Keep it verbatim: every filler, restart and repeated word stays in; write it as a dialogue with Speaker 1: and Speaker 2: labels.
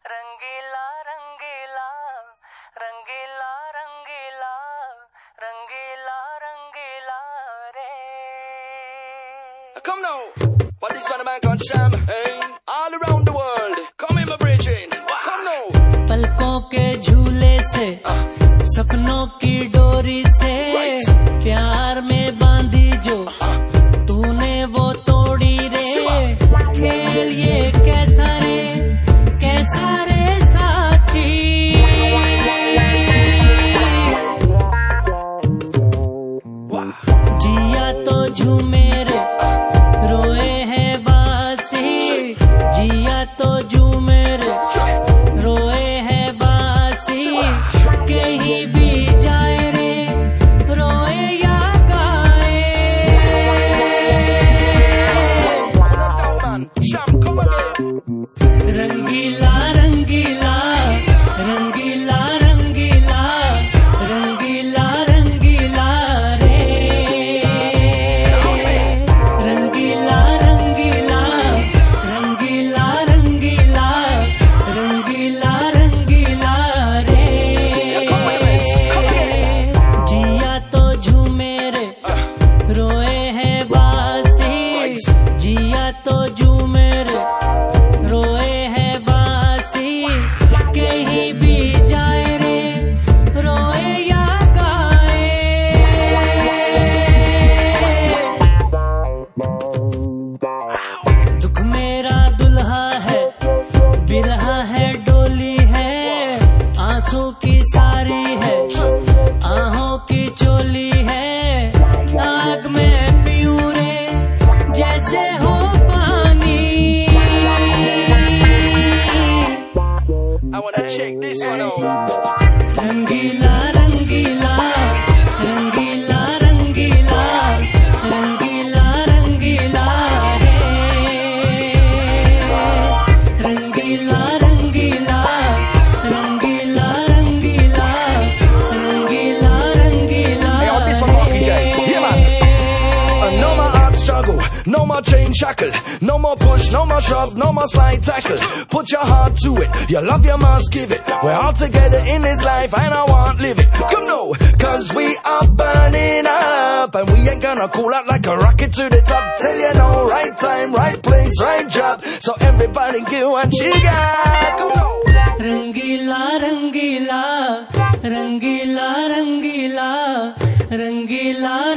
Speaker 1: रंगीला रंगीला रंगीला रंगीला रंगीला रंगीला रे.
Speaker 2: Come now, what is one man called Sham? Hey, all around the world, come in my bridging. Come now.
Speaker 1: पलकों के झूले से सपनों की डोरी से प्यार में बांधी जो तूने वो तोड़ी रे. खेल ये कैसा रे कैसा रे साथी. जिया तो झूमे रे रोए है बासी. जिया तो झूमे रे रोए है बासी. कहीं भी जाए रे रोए या गाए.
Speaker 2: Sham, come again.
Speaker 1: रंगीला रंगीला रंगीला रंगीला रंगीला रंगीला रे. रंगीला रंगीला रंगीला रंगीला रंगीला रंगीला रे. जिया तो झूमे रे रोए है बासी. जिया तो झूमे रे रोए है बासी. कहीं भी जाए रे रोए या गाए. दुख मेरा दुल्हा है बिरहा है डोली है. आंसू की सारी है आहों की चोली है. आग में पीऊं रे जैसे हो पानी.
Speaker 2: I wanna check this one out.
Speaker 1: रंगीला रंगीला रंगीला रंगीला रंगीला रंगीला रे. रंगीला रंगीला रंगीला रंगीला रंगीला रंगीला.
Speaker 2: Hey, oh, this one, Marky J. Yeah, man. Uh, no more hard struggle, no more chain shackle, no more push, no more shove, no more slide tackle. Put your heart to it, your love you must give it. We're all together in this life and I want live it. Come now, cause we are burning up and we ain't gonna cool out like a rocket to the top. Tell you no, right time, right place, right job. So everybody give what you got. Come on.
Speaker 1: Rangila Rangila Rangila Rangila Rangila